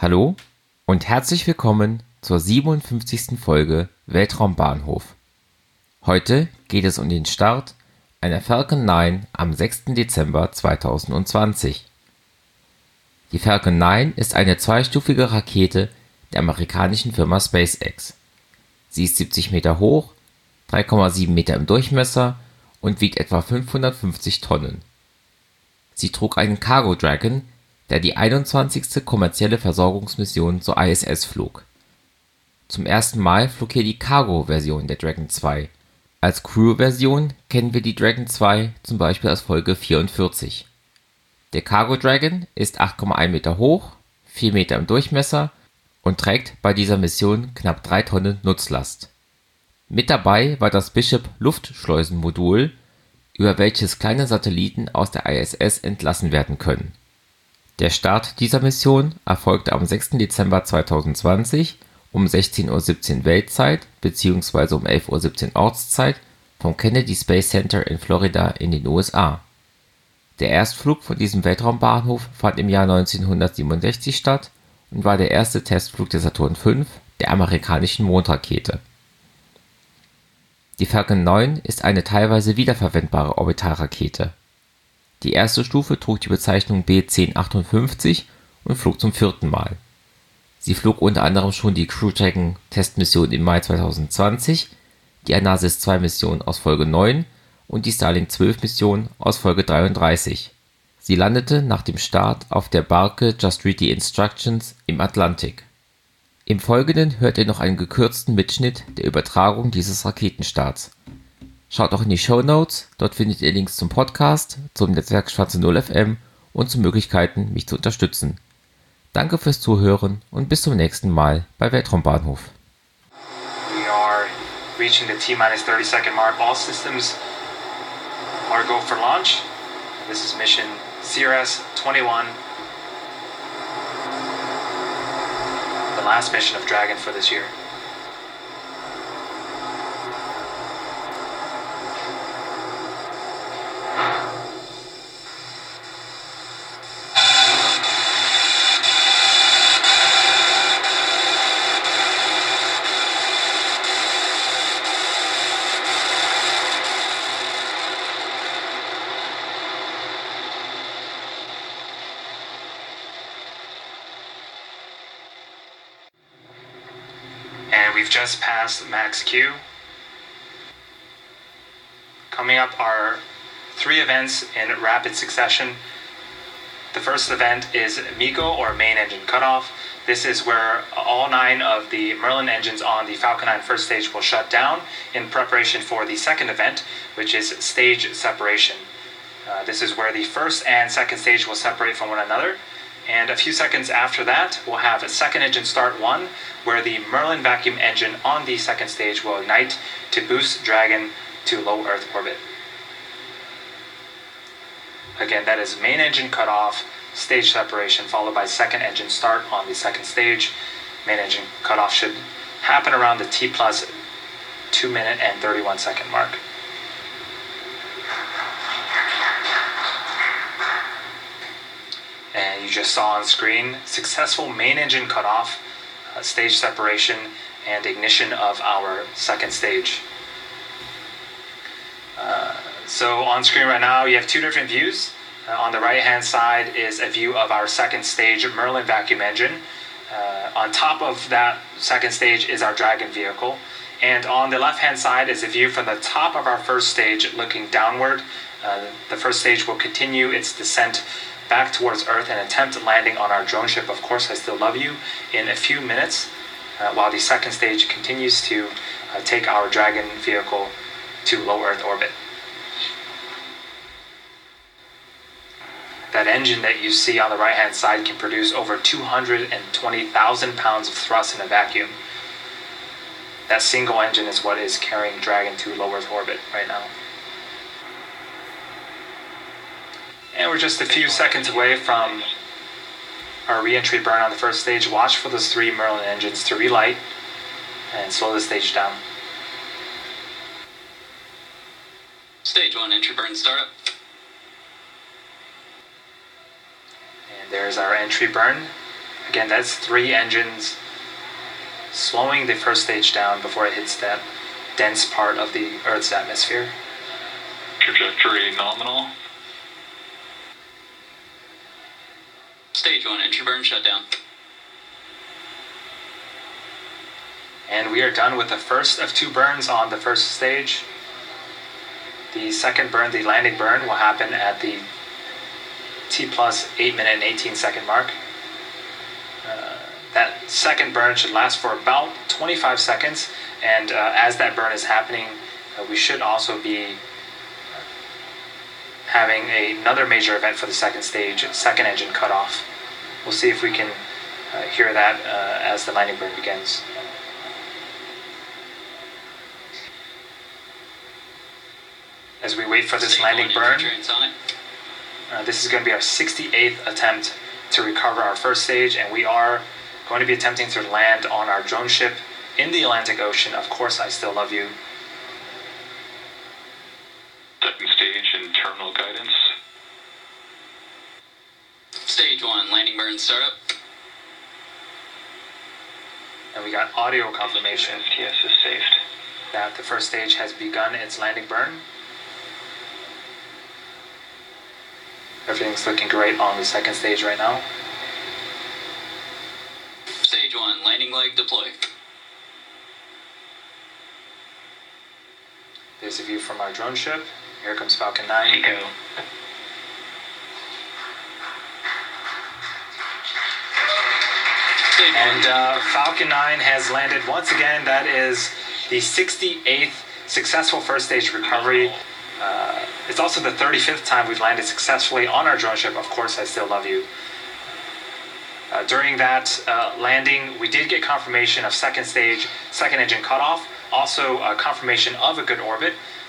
Hallo und herzlich willkommen zur 57. Folge Weltraumbahnhof. Heute geht es um den Start einer Falcon 9 am 6. Dezember 2020. Die Falcon 9 ist eine zweistufige Rakete der amerikanischen Firma SpaceX. Sie ist 70 Meter hoch, 3,7 Meter im Durchmesser und wiegt etwa 550 Tonnen. Sie trug einen Cargo Dragon, der die 21. kommerzielle Versorgungsmission zur ISS flog. Zum ersten Mal flog hier die Cargo-Version der Dragon 2. Als Crew-Version kennen wir die Dragon 2 zum Beispiel aus Folge 44. Der Cargo Dragon ist 8,1 Meter hoch, 4 Meter im Durchmesser und trägt bei dieser Mission knapp 3 Tonnen Nutzlast. Mit dabei war das Bishop Luftschleusenmodul, über welches kleine Satelliten aus der ISS entlassen werden können. Der Start dieser Mission erfolgte am 6. Dezember 2020 um 16:17 Uhr Weltzeit bzw. um 11:17 Uhr Ortszeit vom Kennedy Space Center in Florida in den USA. Der Erstflug von diesem Weltraumbahnhof fand im Jahr 1967 statt und war der erste Testflug der Saturn V, der amerikanischen Mondrakete. Die Falcon 9 ist eine teilweise wiederverwendbare Orbitalrakete. Die erste Stufe trug die Bezeichnung B-1058 und flog zum 4. Mal. Sie flog unter anderem schon die Crew Dragon Testmission im Mai 2020, die Anasis 2 Mission aus Folge 9 und die Starlink 12 Mission aus Folge 33. Sie landete nach dem Start auf der Barke Just Read the Instructions im Atlantik. Im Folgenden hört ihr noch einen gekürzten Mitschnitt der Übertragung dieses Raketenstarts. Schaut auch in die Shownotes, dort findet ihr Links zum Podcast, zum Netzwerk Schwarze Null FM und zu Möglichkeiten, mich zu unterstützen. Danke fürs Zuhören und bis zum nächsten Mal bei Weltraumbahnhof. We are reaching the T-minus 30-second mark. All systems are go for launch. This is mission CRS-21, the last mission of Dragon for this year. And we've just passed max Q. Coming up are 3 events in rapid succession. The first event is MECO, or main engine cutoff. This is where all 9 of the Merlin engines on the Falcon 9 first stage will shut down in preparation for the second event, which is stage separation. This is where the first and second stage will separate from one another. And a few seconds after that, we'll have a second engine start 1, where the Merlin vacuum engine on the second stage will ignite to boost Dragon to low Earth orbit. Again, that is main engine cutoff, stage separation, followed by second engine start on the second stage. Main engine cutoff should happen around the T plus 2 minute and 31 second mark. And you just saw on screen successful main engine cutoff, stage separation, and ignition of our second stage. So on screen right now you have 2 different views. On the right hand side is a view of our second stage Merlin vacuum engine. On top of that second stage is our Dragon vehicle. And on the left hand side is a view from the top of our first stage looking downward. The first stage will continue its descent back towards Earth and attempt landing on our drone ship, Of Course I Still Love You, in a few minutes, while the second stage continues to take our Dragon vehicle to low Earth orbit. That engine that you see on the right hand side can produce over 220,000 pounds of thrust in a vacuum. That single engine is what is carrying Dragon to low Earth orbit right now. And we're just a few seconds away from our re-entry burn on the first stage. Watch for those 3 Merlin engines to relight and slow the stage down. Stage 1 entry burn startup. And there's our entry burn. Again, that's 3 engines slowing the first stage down before it hits that dense part of the Earth's atmosphere. Trajectory nominal. Stage 1 entry burn shutdown. And we are done with the first of 2 burns on the first stage. The second burn, the landing burn, will happen at the T plus 8 minute and 18 second mark. That second burn should last for about 25 seconds, and as that burn is happening, we should also be having another major event for the second stage, second engine cutoff. We'll see if we can hear that as the landing burn begins. As we wait for this Stage landing 1 burn, entry transonic. this is going to be our 68th attempt to recover our first stage, and we are going to be attempting to land on our drone ship in the Atlantic Ocean. Of course, I still love you. Second stage and terminal guidance. Stage 1 landing burn startup. And we got audio confirmation STS is saved. that the first stage has begun its landing burn. Everything's looking great on the second stage right now. Stage 1 landing leg deploy. There's a view from our drone ship. Here comes Falcon 9. Eco. Stage 1 And landing burn. Falcon 9 has landed once again. That is the 68th successful first stage recovery. It's also the 35th time we've landed successfully on our drone ship. Of course, I still love you. During that landing, we did get confirmation of second stage, second engine cutoff. Also, confirmation of a good orbit.